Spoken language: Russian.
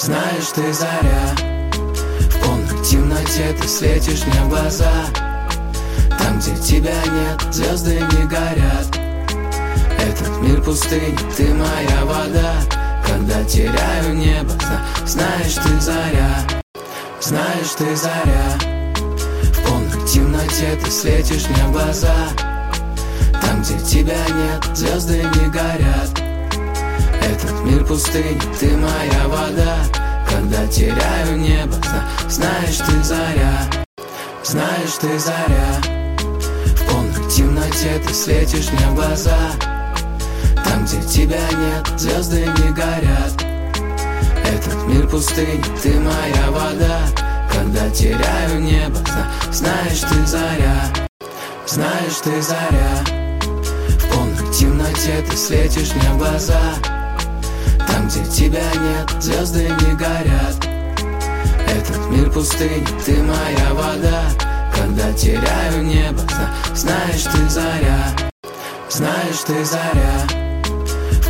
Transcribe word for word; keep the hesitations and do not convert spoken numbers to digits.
Знаешь, ты заря, в полной темноте ты светишь мне в глаза. Там, где тебя нет, звезды не горят. Этот мир пустыни, ты моя вода. Когда теряю небо, знаешь, ты заря. Знаешь, ты заря, в полной темноте ты светишь мне в глаза. Там, где тебя нет, звезды не горят. Этот мир пустыни, ты моя вода. Когда теряю небо, знаешь, ты заря. Знаешь, ты заря, в полной темноте ты светишь мне в глаза. Там, где тебя нет, звезды не горят. Этот мир пустыни, ты моя вода. Когда теряю небо, знаешь, ты заря. Знаешь, ты заря, в полной темноте ты светишь мне в глаза. Там, где тебя нет, звезды не горят. Этот мир пустыни, ты моя вода. Когда теряю небо, знаешь, ты заря. Знаешь, ты заря,